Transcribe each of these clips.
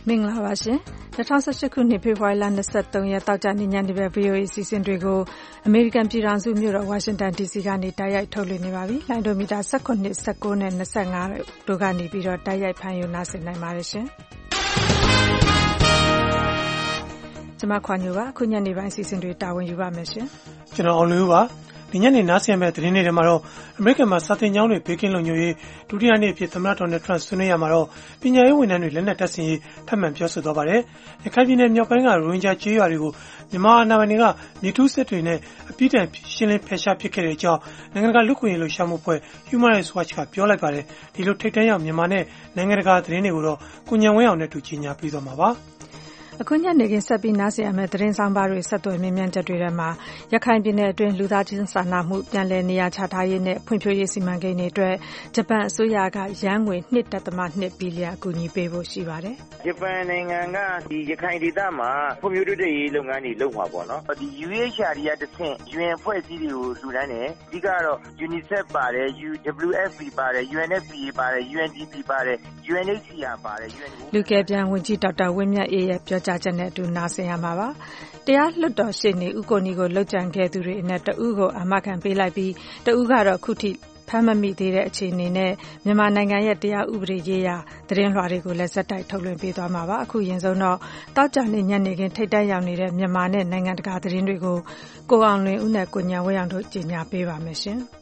မင်္ဂလာပါရှင်2018ခုနှစ်ဖေဖော်ဝါရီလ23ရက်တောက်ကြနေ့ညနေပဲ VOA အစီအစဉ်တွေကိုအမေရိကန်ပြည်ထောင်စုမြို့တော်ဝါရှင်တန် DC ကနေတိုက်ရိုက်ထုတ်လွှင့်နေပါပြီ။လိုင်းဒိုမီတာ18 19နဲ့25တို့ကနေပြီးတော့တိုက်ရိုက်ဖမ်းယူနားဆင်နိုင်ပါတယ်ရှင်။ကျွန်မခွာညိုပါအခုညနေပိုင်းအစီအစဉ်တွေတာဝန်ယူပါမယ်ရှင်။ကျွန်တော်အောင်လူပါဒီညနေနားဆင်မဲ့သတင်းတွေမှာတော့အမေရိကန်မှာစာသင်ကျောင်းတွေဘေးကင်းလုံခြုံရေးဒုတိယနေ့အဖြစ်သမ္မတဒေါ်နယ်ထရန့်ဆွေးနွေးရမှာတော့ပညာရေးဝန်ထမ်းတွေလက်နက်တပ်ဆင်ရေးထပ်မံပြောဆိုသွားပါတယ်။ရခိုင်ပြည်နယ်မြောက်ပိုင်းကရိုဟင်ဂျာကျေးရွာတွေကိုမြန်မာအာဏာပိုင်တွေကမြေတူးစစ်တွေနဲ့အပြစ်ဒဏ်ရှင်းလင်းဖယ်ရှားပစ်ခဲ့တဲ့အကြောင်းနိုင်ငံတကာလူ့အခွင့်အရေးလှုပ်ရှားမှုအဖွဲ့ Human Rights Watch ကပြောလိုက်ပါတယ်။ဒီလိုထိပ်တန်းရောက်မြန်မာနဲ့နိုင်ငံတကာသတင်းတွေကိုတော့ကိုဉာဏ်ဝင်းအောင်နဲ့တူကြီးညာပြီးသွားမှာပါ။အခုညနေခင်းဆက်ပြီးနားဆင်ရမယ့်သတင်းဆောင်ပါတွေဆက်သွယ်မြင်မြန်ချက်တွေထဲမှာရခိုင်ပြည်နယ်အတွင်းလူသားချင်းစာနာမှုပြန်လည်နေရာချထားရေးနဲ့ဖွံ့ဖြိုးရေးစီမံကိန်းတွေအတွက်ဂျပန်အစိုးရကရန်ငွေ 1.2 ဘီလီယံအကူအညီပေးဖို့ရှိပါတယ်။ဂျပန်နိုင်ငံကဒီရခိုင်ဒေသမှာဖွံ့ဖြိုးတိုးတက်ရေးလုပ်ငန်းတွေလုပ်မှာပေါ့နော်။ဒီ UNHCR ကတဆင့် UN အဖွဲ့အစည်းတွေကိုလှူဒန်းတယ်။အဓိကတော့ UNICEF ပါတယ် WFP ပါတယ် UNFPA ပါတယ် UNDP ပါတယ် UNHCR ပါတယ်လူကယ်ပြန်ဝန်ကြီးဒေါက်တာဝင်းမြတ်အေးရဲ့ပြောကြားချက်နဲ့အတူနားဆင်ရမှာပါ။တရားလွှတ်တော်ရှေ့နေဦးကိုနီကိုလှုပ်ကြံခဲ့သူတွေအနက်တဦးကိုအာမခံပေးလိုက်ပြီးတဦးကတော့ခုထိဖမ်းမမိသေးတဲ့အခြေအနေနဲ့မြန်မာနိုင်ငံရဲ့တရားဥပဒေရေးရာသတင်းလွှာတွေကိုလည်းဆက်တိုက်ထုတ်လွှင့်ပေးသွားမှာပါ။အခုရင်ဆုံးတော့တောက်ကြနေညနေခင်းထိတ်တန့်ရောက်နေတဲ့မြန်မာနဲ့နိုင်ငံတကာသတင်းတွေကိုကိုအောင်လွင်ဦးနဲ့ကိုညာဝဲအောင်တို့ကြီးညာပေးပါမယ်ရှင်။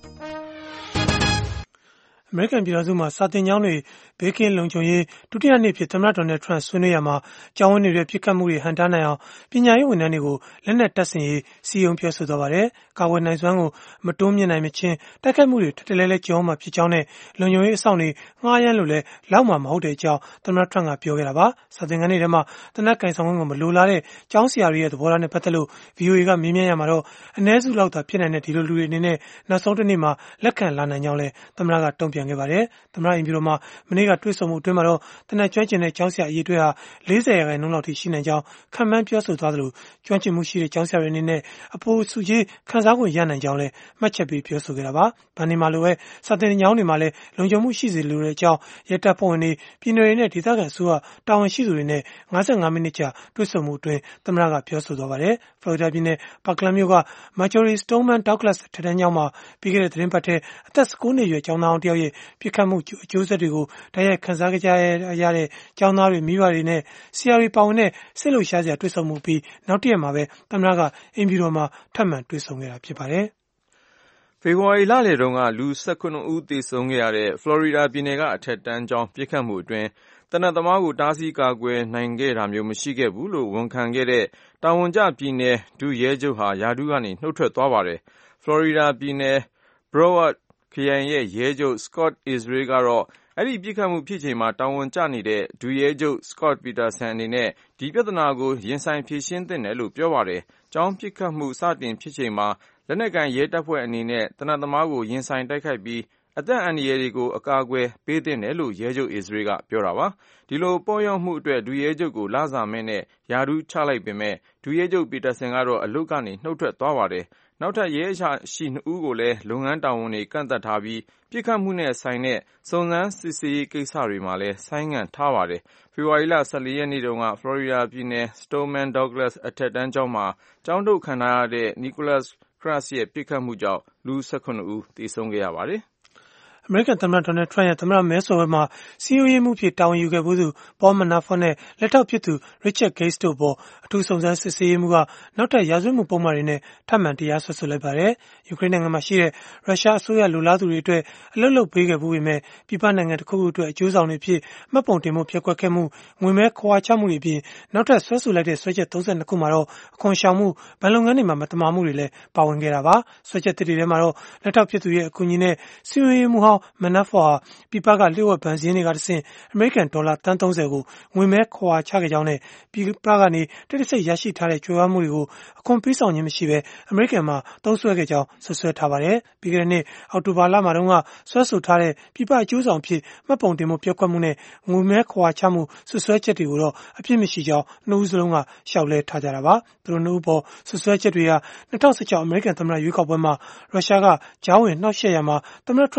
အမေရိကန်ပြည်ထောင်စုမှာစာသင်ကျောင်းတွေဘေးကင်းလုံခြုံရေးဒုတိယနေ့ဖြစ်သမ္မတဒေါ်နယ်ထရန့်ဆွေးနွေးရမှာကျောင်းဝင်းတွေပြစ်ခတ်မှုတွေဟန်တားနိုင်အောင်ပညာရေးဝန်ထမ်းတွေကိုလက်နက်တပ်ဆင်ရေးစီယုံပြောဆိုသွားပါတယ်။ကာဝယ်နိုင်စွမ်းကိုမတိုးမြင့်နိုင်မချင်းတိုက်ခိုက်မှုတွေထပ်တလဲလဲကြောမှာဖြစ်ကြောင်းနဲ့လုံခြုံရေးအဆောင်တွေငှားရမ်းလို့လဲလောက်မှာမဟုတ်တဲ့အကြောင်းသမ္မတထရန့်ကပြောခဲ့တာပါ။စာသင်ခန်းတွေထဲမှာတနက်ကင်ဆောင်ခွင့်ကိုမလိုလားတဲ့ကျောင်းဆရာတွေရဲ့သဘောထားနဲ့ပတ်သက်လို့ VOA ကမေးမြန်းရမှာတော့အ ਨੇ စုလောက်သာဖြစ်နိုင်တဲ့ဒီလိုလူတွေအနေနဲ့နောက်ဆုံးတစ်နေ့မှာလက်ခံလာနိုင်ကြောင်းလဲသမ္မတကတုံ့ပြန်ခဲ့ပါတယ်။သမ္မတအိမ်ဖြူတော်မှာမနေ့ကတွေ့ဆုံမှုအတွင်းမှာတော့တနက်ကျွမ်းကျင်တဲ့ကျောင်းဆရာအရေးအတွက်ဟာ40% လောက်ထိရှိနိုင်ကြောင်းခံမှန်းပြောဆိုသွားသလိုကျွမ်းကျင်မှုရှိတဲ့ကျောင်းဆရာတွေအနေနဲ့အပိုစုကြီးခံစား권ရနိုင်ကြောင်းလည်းမှတ်ချက်ပေးပြောဆိုခဲ့တာပါ။ဗန်နေမှာလိုပဲစာသင်ကျောင်းတွေမှာလည်းလုံခြုံမှုရှိစေလိုတဲ့အကြောင်းရဲတပ်ဖွဲ့ဝင်တွေပြည်နယ်တွေနဲ့ဒေသခံအစိုးရတာဝန်ရှိသူတွေနဲ့55မိနစ်ကြာတွေ့ဆုံမှုအတွင်းသမ္မတကပြောဆိုသွားပါတယ်။ဖလော်ရီဒါပြည်နယ်ပါကလန်မြို့က Marjory Stoneman Douglas ထက်တန်းကျောင်းမှာပြီးခဲ့တဲ့သတင်းပတ်ထဲအသက်19နှစ်အရွယ်ကျောင်းသားအောင်တယောက်ရဲ့ပြစ်ခတ်မှုအကျိုးဆက်တွေကိုတိုက်ရိုက်ခံစားကြရတဲ့ကျောင်းသားတွေမိဘတွေနဲ့ဆရာတွေပါဝင်တဲ့စိတ်လှုပ်ရှားစရာတွေ့ဆုံမှုပြီးနောက်တစ်ရက်မှာပဲသမ္မတကအိမ်ဖြူတော်မှာထပ်မံတွေ့ဆုံခဲ့တာဖြစ်ပါတယ်။ဖေဖော်ဝါရီလလယ်တုန်းကလူ19ဦးသေဆုံးခဲ့ရတဲ့ဖလော်ရီဒါပြည်နယ်ကအထက်တန်းကျောင်းပြစ်ခတ်မှုအတွင်းသေနတ်သမားကိုတားဆီးကာကွယ်နိုင်ခဲ့တာမျိုးမရှိခဲ့ဘူးလို့ဝန်ခံခဲ့တဲ့တာဝန်ကျပြည်နယ်ဒုရဲချုပ်ဟာရာထူးကနေနှုတ်ထွက်သွားပါတယ်။ဖလော်ရီဒါပြည်နယ် Broward ခရိုင်ရဲ့ရဲချုပ် Scott Israel ကတော့အဲ့ဒီပြစ်ခတ်မှုဖြစ်ချိန်မှာတာဝန်ကျနေတဲ့ဒုရဲချုပ် Scott Peterson အနေနဲ့ဒီပြဿနာကိုရင်ဆိုင်ဖြေရှင်းသင့်တယ်လို့ပြောပါတယ်။ကျောင်းပြစ်ခတ်မှုစတင်ဖြစ်ချိန်မှာလက်နက်ကိုင်ရဲတပ်ဖွဲ့အနေနဲ့သေနတ်သမားကိုရင်ဆိုင်တိုက်ခိုက်ပြီးအသက်အန္တရာယ်တွေကိုအကာအကွယ်ပေးသင့်တယ်လို့ရဲချုပ် Israel ကပြောတာပါ။ဒီလိုပေါ့လျော့မှုအတွက်ဒုရဲချုပ်ကိုလစာမဲ့နဲ့ရာထူးချလိုက်ပေမဲ့ဒုရဲချုပ် Peterson ကတော့အလုပ်ကနေနှုတ်ထွက်သွားပါတယ်။နောက်ထပ်ရဲအရာရှိ2ဦးကိုလည်းလုပ်ငန်းတာဝန်တွေကန့်သတ်ထားပြီးပြစ်ခတ်မှုနဲ့ဆိုင်တဲ့စုံစမ်းစစ်ဆေးရေးကိစ္စတွေမှာလည်းဆိုင်းငံ့ထားပါတယ်။ဖေဖော်ဝါရီလ14ရက်နေ့တုန်းကဖလော်ရီဒါပြည်နယ် Stoneman Douglas အထက်တန်းကျောင်းမှာကျောင်းထုတ်ခံထားရတဲ့ Nicholas Cruz ရဲ့ပြစ်ခတ်မှုကြောင့်လူ18ဦးသေဆုံးခဲ့ရပါတယ်။အမေရိကန်သမ္မတဒေါ်နယ်ထရန့်ရဲ့သမ္မတမဲဆွယ်ပွဲမှာစီးပွားရေးမှုဖြစ်တာဝန်ယူခဲ့ဘူးသူPaul Manafortနဲ့လက်ထောက်ဖြစ်သူ Richard Gates တို့ပေါ်အထူးစုံစမ်းစစ်ဆေးရေးမှူးကနောက်ထပ်ရာဇဝတ်မှုပုံမှန်တွေနဲ့ထပ်မံတရားစွဲဆိုလိုက်ပါတယ်။ယူကရိန်းနိုင်ငံမှာရှိတဲ့ရုရှားအစိုးရလူလားသူတွေအတွက်အလုပ်လုပ်ပေးခဲ့ဘူးပေမဲ့ပြည်ပနိုင်ငံတစ်ခုခုအတွက်အကျိုးဆောင်တွေဖြစ်မှတ်ပုံတင်မှုဖျက်ကွက်ခဲ့မှုငွေမဲခွာချမှုတွေအပြင်နောက်ထပ်ဆွဲဆိုလိုက်တဲ့ဆွဲချက်32ခုမှာတော့အခွန်ရှောင်မှုဘဏ်လုပ်ငန်းတွေမှာမတမာမှုတွေလည်းပါဝင်ခဲ့တာပါ။ဆွဲချက်တွေထဲမှာတော့လက်ထောက်ဖြစ်သူရဲ့အကူအညီနဲ့စီးပွားရေးမှူးဟောင်းManafort ဟာပြည်ပကလျှို့ဝှက်ဘဏ်စည်းတွေကတဆင့်အမေရိကန်ဒေါ်လာသန်း30ကိုငွေမဲခွာချခဲ့ကြောင်းနဲ့ပြည်ပကနေတိတိကျကျရရှိထားတဲ့ကြွယ်ဝမှုတွေကိုအခွန်ပေးဆောင်ခြင်းမရှိဘဲအမေရိကန်မှာသုံးစွဲခဲ့ကြောင်းဆွဆွဲထားပါတယ်။ပြီးခဲ့တဲ့နှစ်အောက်တိုဘာလမှာတုန်းကဆွဲဆိုထားတဲ့ပြည်ပအကျိုးဆောင်ဖြစ်မှတ်ပုံတင်မှုပျက်ကွက်မှုနဲ့ငွေမဲခွာချမှုဆွဆွဲချက်တွေကိုတော့အပြစ်မရှိကြောင်းနှစ်ဦးစလုံးကရှောက်လဲထားကြတာပါ။သူတို့နှစ်ဦးပေါ်ဆွဆွဲချက်တွေဟာ2016အမေရိကန်သမ္မတရွေးကောက်ပွဲမှာရုရှားကကြားဝင်နှောက်ယှက်ရမှာသမ္မတထရန့်ရဲ့စီယုံ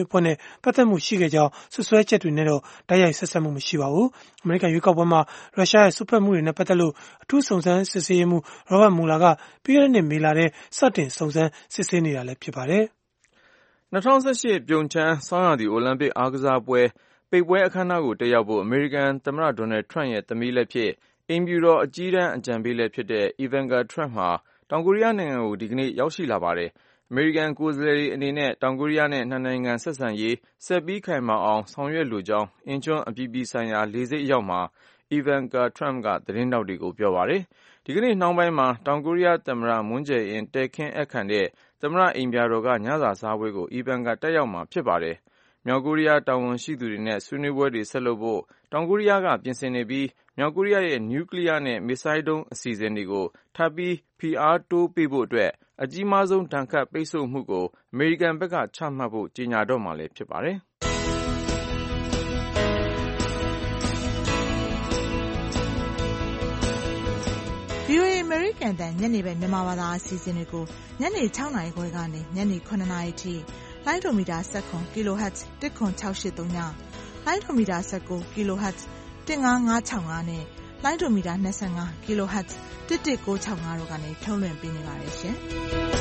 ရေးအဖွဲ့နဲ့ပတ်သက်မှုရှိခဲ့ကြောင်းစွပ်စွဲချက်တွေနဲ့တော့တိုက်ရိုက်ဆက်စပ်မှုမရှိပါဘူး။ အမေရိကန်ရွေးကောက်ပွဲမှာရုရှားရဲ့စွက်ဖက်မှုတွေနဲ့ပတ်သက်လို့အထူးစုံစမ်းစစ်ဆေးရေးမှူး Robert Mueller ကပြီးခဲ့တဲ့နှစ်မေလထဲစတင်စုံစမ်းစစ်ဆေးနေတာလည်းဖြစ်ပါတယ်။ 2018 ပြုံချမ်းဆောင်းရာသီအိုလံပစ်အားကစားပွဲပိတ်ပွဲအခမ်းအနားကိုတက်ရောက်ဖို့အမေရိကန်သမ္မတဒေါ်နယ်ထရန့်ရဲ့သမီးလည်းဖြစ်အိမ်ဖြူတော်အကြီးတန်းအကြံပေးလည်းဖြစ်တဲ့ Ivanka Trump ဟာတောင်ကိုရီးယားနိုင်ငံကိုဒီကနေ့ရောက်ရှိလာပါတယ်။ အမေရိကန်ကိုယ်စားလှယ်တွေအနေနဲ့တောင်ကိုရီးယားနဲ့နှစ်နိုင်ငံဆက်ဆံရေးဆက်ပြီးခိုင်မာအောင်ဆောင်ရွက်လိုကြောင်းအင်ချွန်းအပြည်ပြည်ဆိုင်ရာလေဆိပ်အရောက်မှာ Ivanka Trump ကသတင်းထောက်တွေကိုပြောပါတယ်။ ဒီကနေ့နှောင်းပိုင်းမှာတောင်ကိုရီးယားသမ္မတမွန်းဂျယ်အင်တည်ခင်းဧည့်ခံတဲ့သမ္မတအိမ်ပြာတော်ကညစာစားပွဲကို Ivanka တက်ရောက်မှာဖြစ်ပါတယ်။ မြောက်ကိုရီးယားတာဝန်ရှိသူတွေနဲ့ဆွေးနွေးပွဲတွေဆက်လုပ်ဖို့တောင်ကိုရီးယားကပြင်ဆင်နေပြီးမြောက်ကိုရီးယားရဲ့နျူကလ িয়ার နဲ့မစ်ဆိုင်းဒုံးအစီအစဉ်တွေကိုထပ်ပြီးဖိအားတိုးပေးဖို့အတွက်အကြီးမားဆုံးဒဏ်ခတ်ပိတ်ဆို့မှုကိုအမေရိကန်ဘက်ကချမှတ်ဖို့ကြေညာတော့မှာလည်းဖြစ်ပါတယ်။ VOA အမေရိကန်တန်ညနေပဲမြန်မာဘာသာအစီအစဉ်တွေကိုညနေ 6 နာရီခွဲကနေညနေ 9 နာရီထိလိုင်းဒိုမီတာ17 kHz 10683ညလိုင်းဒိုမီတာ19 kHz 15565နဲ့လိုင်းဒိုမီတာ25 kHz 11965တို့ကနေထုတ်လွှင့်ပေးနေပါတယ်ရှင်။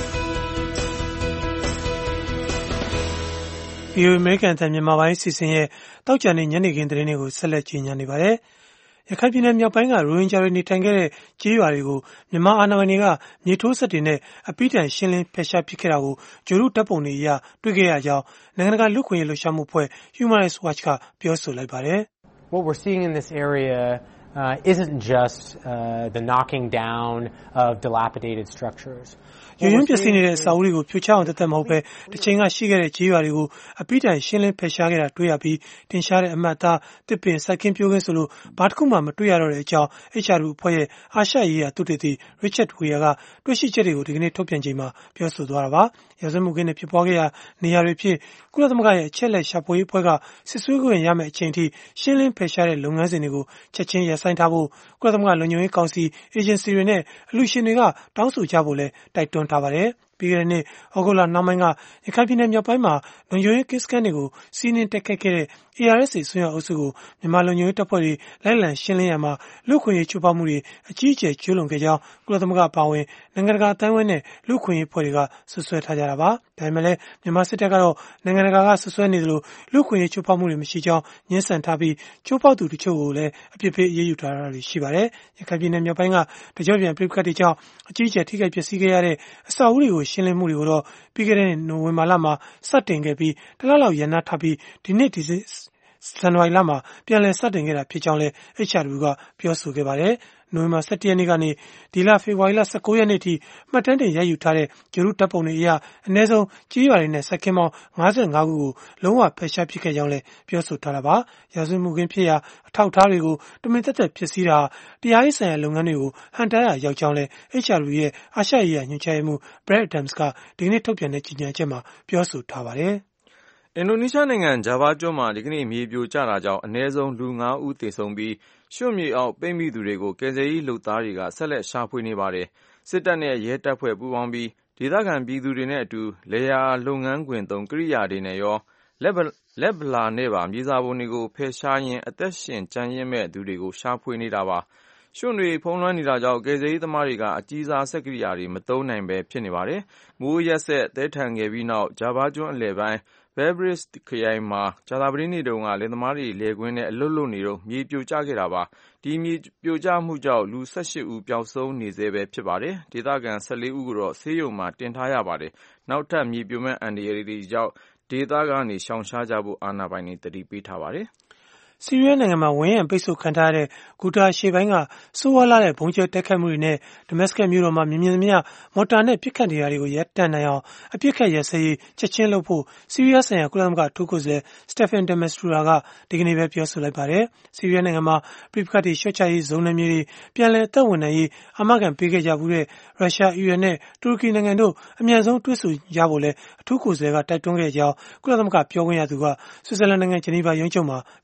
VOA အမေရိကန်တန်မြန်မာပိုင်းအစီအစဉ်ရဲ့တောက်ကြနေညနေခင်းသတင်းတွေကိုဆက်လက်ကြီးညာနေပါတယ်။ ရခိုင်ပြည်နယ်မြောက်ပိုင်းကရိုဟင်ဂျာတွေနေထိုင်ခဲ့တဲ့ကျေးရွာတွေကိုမြန်မာအာဏာပိုင်တွေကမြေထိုးစက်တွေနဲ့အပြီးတိုင်ရှင်းလင်းဖယ်ရှားပစ်ခဲ့တာကိုဂြိုဟ်တုဓာတ်ပုံတွေအရတွေ့ခဲ့ရကြောင်းနိုင်ငံတကာလူ့အခွင့်အရေးလှုပ်ရှားမှုအဖွဲ့ Human Rights Watch ကပြောဆိုလိုက်ပါတယ်။ What we're seeing in this area isn't just the knocking down of dilapidated structures. ရုံပျက်စီးနေတဲ့အဆောက်အဦတွေကိုဖြိုချအောင်သက်သက်မဟုတ်ပဲတစ်ချိန်ကရှိခဲ့တဲ့ကျေးရွာတွေကိုအပြီးတိုင်ရှင်းလင်းဖယ်ရှားခဲ့တာတွေ့ရပြီးတင်ရှားတဲ့အမှတ်အသားတစ်ပင်စိုက်ခင်းပြိုးခင်းဆိုလို့ဘာတစ်ခုမှမတွေ့ရတော့တဲ့အကြောင်း HRW အဖွဲ့ရဲ့အာရှရေးရာသုတေသီ Richard Weir ကတွေ့ရှိချက်တွေကိုဒီကနေ့ထုတ်ပြန်ချိန်မှာပြောဆိုသွားတာပါ။ရာဇဝတ်မှုခင်းတွေဖြစ်ပွားခဲ့ရာနေရာတွေဖြစ်ကုလသမဂ္ဂရဲ့အချက်လက်ရှာဖွေရေးအဖွဲ့ကစစ်ဆေးခွင့်ရမယ့်အချိန်ထိရှင်းလင်းဖယ်ရှားတဲ့လုပ်ငန်းစဉ်တွေကိုချက်ချင်းရပ်ဆိုင်းထားဖို့ကုလသမဂ္ဂလုံခြုံရေးကောင်စီအေဂျင်စီတွေနဲ့အလှူရှင်တွေကတောင်းဆိုကြဖို့လည်းတိုက်တွန်းထားပါတယ်။ပြီးခဲ့တဲ့နှစ်ဩဂုတ်လနှောင်းပိုင်းကရခိုင်ပြည်နယ်မြောက်ပိုင်းမှာလုံခြုံရေးကင်းစခန်းတွေကိုစီးနင်းတိုက်ခိုက်ခဲ့တဲ့ ARSA အစွန်းရောက်အုပ်စုကိုမြန်မာလုံခြုံရေးတပ်ဖွဲ့တွေလိုက်လံရှင်းလင်းရာမှာလူ့အခွင့်အရေးချိုးဖောက်မှုတွေအကြီးအကျယ်ကျူးလွန်ခဲ့ကြောင်းကုလသမဂ္ဂအပါအဝင်နိုင်ငံတကာအသိုင်းအဝိုင်းနဲ့လူ့အခွင့်အရေးအဖွဲ့တွေကဆွဆွဲထားကြတာပါ။ဒါပေမဲ့လည်းမြန်မာစစ်တပ်ကတော့နိုင်ငံတကာကဆွဆွဲနေသလိုလူ့အခွင့်အရေးချိုးဖောက်မှုတွေမရှိကြောင်းညှင်းဆန်ထားပြီးချိုးဖောက်သူတချို့ကိုလည်းအပြစ်ပေးအရေးယူထားတာတွေရှိပါတယ်။ရခိုင်ပြည်နယ်မြောက်ပိုင်းကတကြော့ပြန်ပြိပခတ်တွေကြောင့်အကြီးအကျယ်ထိခိုက်ပျက်စီးခဲ့ရတဲ့အဆောက်အဦတွေကိုရှင်းလင်းမှုတွေကိုတော့ပြီးခဲ့တဲ့နိုဝင်ဘာလမှာစတင်ခဲ့ပြီးတလလောက်ရန်နာထားပြီးဒီနှစ်ဇန်နဝါရီလမှာပြန်လည်စတင်ခဲ့တာဖြစ်ကြောင်းလည်း HRW ကပြောဆိုခဲ့ပါတယ်။နိုဝင်ဘာ17ရက်နေ့ကနေဒီလဖေဖော်ဝါရီလ19ရက်နေ့ထိမှတ်တမ်းတင်ရယူထားတဲ့ဂြိုဟ်တုဓာတ်ပုံတွေအရအနည်းဆုံးကြေးရွာတွေနဲ့စိုက်ခင်းပေါင်း55ခုကိုလုံးဝဖယ်ရှားပစ်ခဲ့ကြောင်းလည်းပြောဆိုထားတာပါ။ရာဇဝတ်မှုခင်းဖြစ်ရာအထောက်အထားတွေကိုတမင်သက်သက်ဖြစ်စည်းတာတရားရေးဆိုင်ရာလုပ်ငန်းတွေကိုဟန်တားရာရောက်ကြောင်းလည်း HRW ရဲ့အာရှရေးရာညွှန်ကြားရေးမှူး Brad Adams ကဒီကနေ့ထုတ်ပြန်တဲ့ကြေညာချက်မှာပြောဆိုထားပါတယ်။အင်ဒိုနီးရှားနိုင်ငံဂျာဗားကျွန်းမှာဒီကနေ့မြေပြိုကျတာကြောင့်အနည်းဆုံးလူ5ဦးသေဆုံးပြီးရွှံ့မြေအောက်ပိတ်မိသူတွေကိုကယ်ဆယ်ရေးလုပ်သားတွေကဆက်လက်ရှာဖွေနေပါတယ်။စစ်တပ်နဲ့ရဲတပ်ဖွဲ့ပူးပေါင်းပြီးဒေသခံပြည်သူတွေနဲ့အတူလယ်ယာလုပ်ငန်းခွင်သုံးကိရိယာတွေနဲ့ရောလက်ဗလာနဲ့ပါမြေစာပုံတွေကိုဖယ်ရှားရင်းအသက်ရှင်ကျန်ရစ်မဲ့သူတွေကိုရှာဖွေနေတာပါ။ရွှံ့တွေဖုံးလွှမ်းနေတာကြောင့်ကယ်ဆယ်ရေးသမားတွေကအကြီးစားစက်ကိရိယာတွေမသုံးနိုင်ပဲဖြစ်နေပါတယ်။မိုးရက်ဆက်သည်းထန်ခဲ့ပြီးနောက်ဂျာဗားကျွန်းအလယ်ပိုင်းBebris ခရိုင်မှာကြာသပတေးနေ့တုန်းကလယ်သမားတွေလယ်ကွင်းထဲအလုပ်လုပ်နေတော့မြေပြိုကျခဲ့တာပါ။ဒီမြေပြိုကျမှုကြောင့်လူ18ဦးပျောက်ဆုံးနေဆဲပဲဖြစ်ပါတယ်။ဒေသခံ14ဦးကိုတော့ဆေးရုံမှာတင်ထားရပါတယ်။နောက်ထပ်မြေပြိုမဲ့အန္တရာယ်တွေကြောင့်ဒေသကနေရှောင်ရှားကြဖို့အာဏာပိုင်တွေသတိပေးထားပါတယ်။ဆီးရီးယားနိုင်ငံမှာဝန်းရံပိတ်ဆို့ခံထားရတဲ့ဂူတာအရှေ့ပိုင်းကဆိုးဝါးလာတဲ့ဘုံကျဲတိုက်ခိုက်မှုတွေနဲ့ဒမတ်စကတ်မြို့တော်မှာမြင်မြင်သမျှမော်တာနဲ့ပစ်ခတ်နေတာတွေကိုရပ်တန့်နိုင်အောင်အပစ်ခတ်ရပ်စဲရေးချက်ချင်းလုပ်ဖို့ဆီးရီးယားဆိုင်ရာကုလသမဂ္ဂအထူးကိုယ်စားလှယ် Staffan de Mistura ကဒီကနေ့ပဲပြောဆိုလိုက်ပါတယ်။ဆီးရီးယားနိုင်ငံမှာပြိပခတ်တွေလျှော့ချရေးဇုံနယ်မြေတွေပြန်လည်အသက်ဝင်နိုင်ရေးအာမခံပေးခဲ့ကြဘူးတဲ့ရုရှား၊အီရန်နဲ့တူရကီနိုင်ငံတို့အမြန်ဆုံးတွေ့ဆုံကြဖို့လည်းအထူးကိုယ်စားလှယ်ကတိုက်တွန်းခဲ့ကြောင်းကုလသမဂ္ဂပြောခွင့်ရသူကဆွစ်ဇာလန်နိုင်ငံဂျနီဗာရုံးချုပ်မှာပြောဆိုခဲ့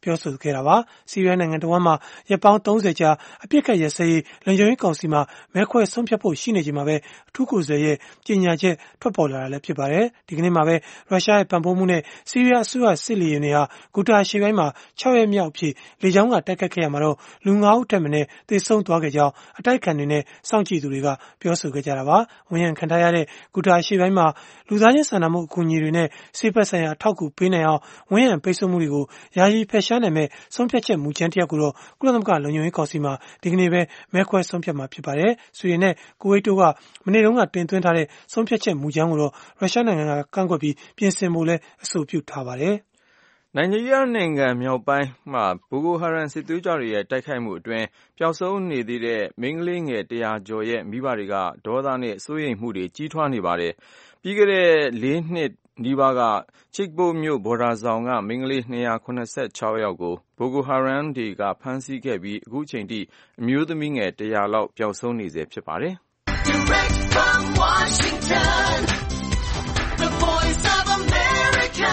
ခဲ့တာပါ။ဆီးရီးယားနိုင်ငံတဝန်းမှာရက်ပေါင်း30ကြာအပြစ်ခတ်ရစရေးလုံခြုံရေးကောင်စီမှာမဲခွဲဆုံးဖြတ်ဖို့ရှိနေချိန်မှာပဲအထူးကိုယ်စားလှယ်ရဲ့ကြေညာချက်ထွက်ပေါ်လာတာလည်းဖြစ်ပါတယ်။ဒီကနေ့မှာပဲရုရှားရဲ့ပံ့ပိုးမှုနဲ့ဆီးရီးယားအစိုးရစစ်လေယာဉ်တွေဟာဂူတာရှေ့ပိုင်းမှာ6ရက်မြောက်အဖြစ်လေကြောင်းကတိုက်ခတ်ခဲ့ရမှာတော့လူ9ဦးထက်မနည်းသေဆုံးသွားခဲ့ကြောင်းအတိုက်ခံတွေနဲ့စောင့်ကြည့်သူတွေကပြောဆိုခဲ့ကြတာပါ။ဝန်ရံခံထားရတဲ့ဂူတာရှေ့ပိုင်းမှာလူသားချင်းစာနာမှုအကူအညီတွေနဲ့ဆေးဖက်ဆိုင်ရာအထောက်အကူပေးနိုင်အောင်ဝန်ရံပိတ်ဆို့မှုတွေကိုယာယီဖယ်ရှားနိုင်မဲ့ဆုံးဖြတ်ချက်မူကြမ်းတစ်ရပ်ကိုတော့ကုလသမဂ္ဂလုံခြုံရေးကောင်စီမှာဒီကနေ့ပဲမဲခွဲဆုံးဖြတ်မှာဖြစ်ပါတယ်။ဆွီဒင်နဲ့ကူဝိတ်တို့ကမနေ့တုန်းကတင်သွင်းထားတဲ့ဆုံးဖြတ်ချက်မူကြမ်းကိုတော့ရုရှားနိုင်ငံကကန့်ကွက်ပြီးပြင်ဆင်ဖို့လည်းအဆိုပြုထားပါတယ်။နိုင်ဂျီးရီးယားနိုင်ငံမြောက်ပိုင်းမှာဘိုကိုဟာရမ်စစ်သွေးကြွတွေရဲ့တိုက်ခိုက်မှုအတွင်းပျောက်ဆုံးနေသေးတဲ့မိန်းကလေးငယ်100ကျော်ရဲ့မိဘတွေကဒေါသနဲ့စိုးရိမ်မှုတွေကြီးထွားနေပါတယ်။ပြီးခဲ့တဲ့4 နှစ်နီးပါးကချစ်ပိုမြို့ဘော်ဒါဆောင်ကမိန်းကလေး276ယောက်ကိုဘိုကိုဟာရမ်တွေကဖမ်းဆီးခဲ့ပြီးအခုချိန်ထိအမျိုးသမီးငယ်100လောက်ပျောက်ဆုံးနေဆဲဖြစ်ပါတယ်။ Direct from Washington, the voice of America,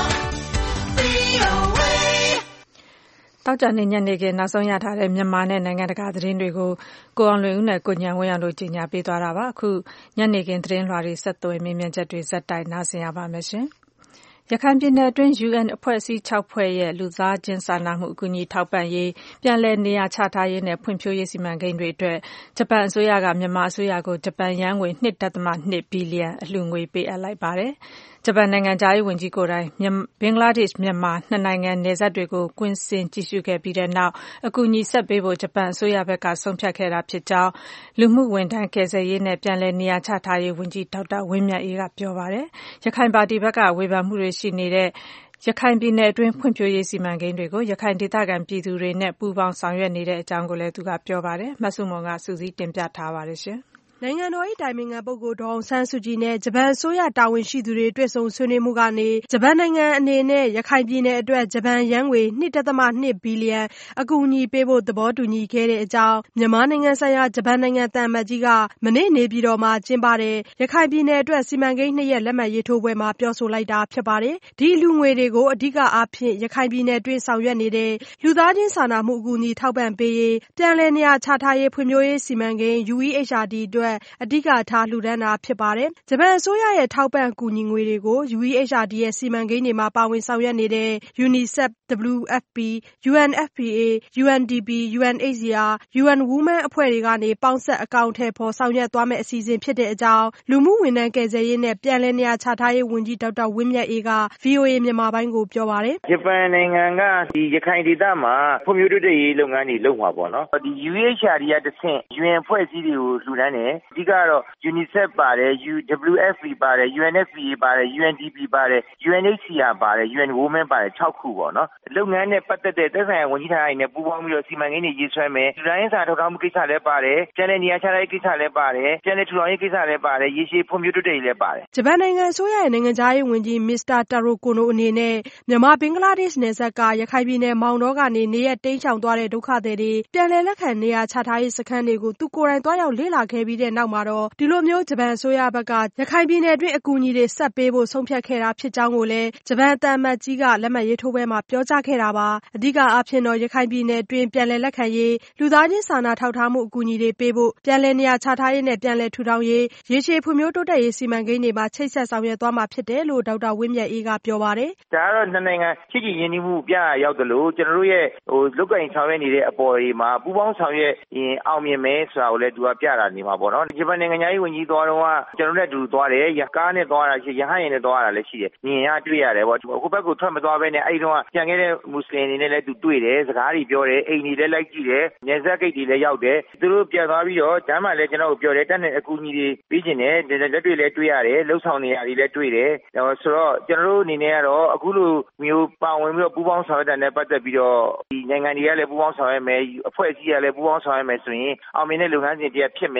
VOA တောက်ကြနေညနေခင်းနောက်ဆုံးရထားတဲ့မြန်မာနဲ့နိုင်ငံတကာသတင်းတွေကိုကိုအောင်လွင်ဦးနဲ့ကိုညံဝင်းအောင်တို့ကြီးညာပေးသွားတာပါအခုညနေခင်းသတင်းလွှာတွေဆက်သွယ်မြင်မြန်ချက်တွေဇက်တိုက်နားဆင်ရပါမယ်ရှင်ရခိုင်ပြည်နယ်အတွင်း UN အဖွဲ့အစည်း6ဖွဲ့ရဲ့လူသားချင်းစာနာမှုအကူအညီထောက်ပံ့ရေးပြန်လည်နေရာချထားရေးနဲ့ဖွံ့ဖြိုးရေးစီမံကိန်းတွေအတွက်ဂျပန်အစိုးရကမြန်မာအစိုးရကိုဂျပန်ယန်းငွေ 2.2 ဘီလီယံအလှူငွေပေးအပ်လိုက်ပါတယ်။ဂျပန်နိုင်ငံသားရေးဝန်ကြီးကိုယ်တိုင်ဘင်္ဂလားဒေ့ရှ်မြန်မာနှစ်နိုင်ငံနယ်စပ်တွေကိုကွင်းဆင်းကြည့်ရှုခဲ့ပြီးတဲ့နောက်အကူအညီဆက်ပေးဖို့ဂျပန်အစိုးရဘက်ကဆုံးဖြတ်ခဲ့တာဖြစ်ကြောင်းလူမှုဝန်ထမ်းကယ်ဆယ်ရေးနဲ့ပြန်လည်နေရာချထားရေးဝန်ကြီးဒေါက်တာဝင်းမြတ်အေးကပြောပါတယ်။ရခိုင်ပါတီဘက်ကဝေဖန်မှုတွေရှိနေတဲ့ရခိုင်ပြည်နယ်အတွင်းဖွံ့ဖြိုးရေးစီမံကိန်းတွေကိုရခိုင်ဒေသခံပြည်သူတွေနဲ့ပူးပေါင်းဆောင်ရွက်နေတဲ့အကြောင်းကိုလည်းသူကပြောပါတယ်။မဆုမွန်ကစုစည်းတင်ပြထားပါတယ်ရှင်။နိုင်ငံတော်၏အတိုင်ပင်ခံပုဂ္ဂိုလ်ဒေါ်အောင်ဆန်းစုကြည်နဲ့ဂျပန်အစိုးရတာဝန်ရှိသူတွေတွေ့ဆုံဆွေးနွေးမှုကနေဂျပန်နိုင်ငံအနေနဲ့ရခိုင်ပြည်နယ်အတွက်ဂျပန်ယန်းငွေ 2.2 ဘီလီယံအကူအညီပေးဖို့သဘောတူညီခဲ့တဲ့အကြောင်းမြန်မာနိုင်ငံဆိုင်ရာဂျပန်နိုင်ငံသံအမတ်ကြီးကမနေ့နေပြည်တော်မှာကျင်းပတဲ့ရခိုင်ပြည်နယ်အတွက်စီမံကိန်း2ရက်လက်မှတ်ရေးထိုးပွဲမှာပြောဆိုလိုက်တာဖြစ်ပါတယ်။ဒီလူငွေတွေကိုအဓိကအားဖြင့်ရခိုင်ပြည်နယ်အတွင်းဆောင်ရွက်နေတဲ့လူသားချင်းစာနာမှုအကူအညီထောက်ပံ့ပေးရေးပြန်လည်နေရာချထားရေးဖွံ့ဖြိုးရေးစီမံကိန်း UEHRD အတွက်အဓိကထားလှူဒါန်းတာဖြစ်ပါတယ်။ဂျပန်အစိုးရရဲ့ထောက်ပံ့ကူညီငွေတွေကို UEHRD ရဲ့စီမံကိန်းတွေမှာပါဝင်ဆောင်ရွက်နေတဲ့ UNICEF, WFP, UNFPA, UNDP, UNHCR, UN Women အဖွဲ့တွေကနေပေါင်းစပ်အကောင်အထည်ဖော်ဆောင်ရွက်သွားမယ့်အစီအစဉ်ဖြစ်တဲ့အကြောင်းလူမှုဝန်ထမ်းကယ်ဆယ်ရေးနဲ့ပြန်လည်နေရာချထားရေးဝန်ကြီးဒေါက်တာဝင်းမြတ်အေးက VOA မြန်မာပိုင်းကိုပြောပါတယ်။ဂျပန်နိုင်ငံကဒီရခိုင်ဒေသမှာဖွံ့ဖြိုးတိုးတက်ရေးလုပ်ငန်းတွေလုပ်မှာပေါ့နော်။ဒီ UEHRD ကတဆင့် UN အဖွဲ့အစည်းတွေကိုလှူဒါန်းတယ်။အဓိကတော့ UNICEF ပါတယ် WFP ပါတယ် UNFPA ပါတယ် UNDP ပါတယ် UNHCR ပါတယ် UN Women ပါတယ်6ခုပေါ့နော်လုပ်ငန်းနဲ့ပတ်သက်တဲ့သက်ဆိုင်ရာဝန်ကြီးဌာနတွေနဲ့ပူးပေါင်းပြီးတော့စီမံကိန်းတွေရေးဆွဲမယ်လူတိုင်းစာထောက်ထားမှုကိစ္စလည်းပါတယ်ပြန်လည်နေရာချထားရေးကိစ္စလည်းပါတယ်ပြန်လည်ထူထောင်ရေးကိစ္စလည်းပါတယ်ရေရှည်ဖွံ့ဖြိုးတိုးတက်ရေးလည်းပါတယ်ဂျပန်နိုင်ငံအစိုးရရဲ့နိုင်ငံခြားရေးဝန်ကြီးမစ္စတာတာရိုကိုနိုအနေနဲ့မြန်မာဘင်္ဂလားဒေ့ရှ်နယ်စပ်ကရခိုင်ပြည်နယ်မောင်တောကနေနေရတိမ်းချောင်သွားတဲ့ဒုက္ခသည်တွေပြန်လည်လက်ခံနေရာချထားရေးစခန်းတွေကိုသူကိုယ်တိုင်သွားရောက်လေ့လာခဲ့ပြီးတဲ့နောက်မှာတော့ဒီလိုမျိုးဂျပန်အစိုးရဘက်ကရခိုင်ပြည်နယ်အတွင်းအကူအညီတွေဆက်ပေးဖို့ဆုံးဖြတ်ခဲ့တာဖြစ်ကြောင်းကိုလည်းဂျပန်သံအမတ်ကြီးကလက်မှတ်ရေးထိုးပွဲမှာပြောကြားခဲ့တာပါအဓိကအားဖြင့်တော့ရခိုင်ပြည်နယ်အတွင်းပြန်လည်လက်ခံရေးလူသားချင်းစာနာထောက်ထားမှုအကူအညီတွေပေးဖို့ပြန်လည်နေရာချထားရေးနဲ့ပြန်လည်ထူထောင်ရေးရေရှည်ဖွံ့ဖြိုးတိုးတက်ရေးစီမံကိန်းတွေမှာချိတ်ဆက်ဆောင်ရွက်သွားမှာဖြစ်တယ်လို့ဒေါက်တာဝင်းမြတ်အေးကပြောပါတယ်ဒါကတော့နှစ်နိုင်ငံချစ်ကြည်ရင်းနှီးမှုပြရောက်တယ်လို့ကျွန်တော်တို့ရဲ့လုတ်ကင်ဆောင်ရွက်နေတဲ့အပေါ်တွေမှာပူးပေါင်းဆောင်ရွက်ရင်အောင်မြင်မယ်ဆိုတာကိုလည်းသူကပြတာနေမှာပေါ့နော်ဂျပန်နိုင်ငံရေးဝန်ကြီးသွားတော့ကျွန်တော်တို့လည်းတူသွားတယ်ရကားနဲ့သွားတာရှိရဟန်းရင်နဲ့သွားတာလည်းရှိတယ်မြင်ရတွေ့ရတယ်ပေါ့အခုဘက်ကိုထွက်မသွားဘဲနဲ့အဲ့ဒီတော့ကြံခဲ့တဲ့မွတ်စလင်တွေနဲ့လည်းသူတွေ့တယ်စကားတွေပြောတယ်အိမ်တွေလည်းလိုက်ကြည့်တယ်နယ်စပ်ဂိတ်တွေလည်းရောက်တယ်သူတို့ပြန်သွားပြီးတော့ဂျမ်းမှာလည်းကျွန်တော်တို့ပြောတယ်တက်တဲ့အကူအညီတွေပေးခြင်းနဲ့လက်တွေလည်းတွေ့ရတယ်လှုပ်ဆောင်နေရတယ်လည်းတွေ့တယ်ဆိုတော့ကျွန်တော်တို့အနေနဲ့ကတော့အခုလိုမျိုးပါဝင်ပြီးတော့ပူးပေါင်းဆောင်ရွက်တဲ့နဲ့ပတ်သက်ပြီးတော့ဒီနိုင်ငံတွေကလည်းပူးပေါင်းဆောင်ရွက်မယ်အဖွဲ့အစည်းကလည်းပူးပေါင်းဆောင်ရွက်မယ်ဆိုရင်အောင်မြင်တဲ့လုပ်ငန်းစဉ်တည်းဖြစ်မယ်ဆိုတော့